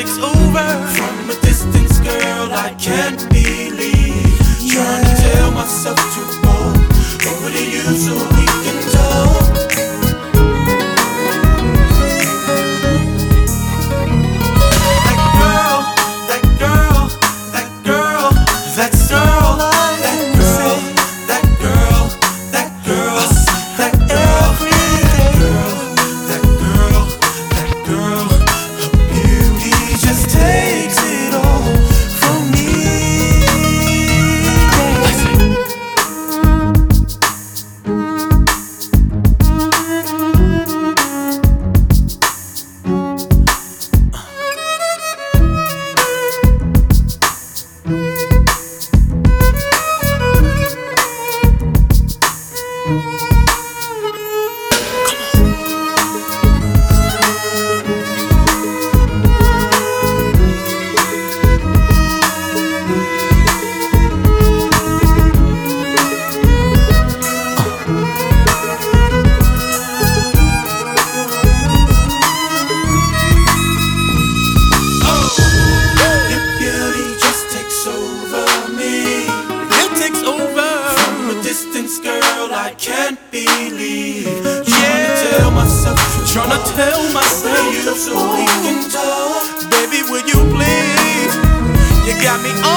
takes over. From a distance, girl, I can't believe. Trying to tell myself to go over to you so we can talk. Girl, I can't believe. Tryna tell myself you so we can talk. Baby, will you please? You got me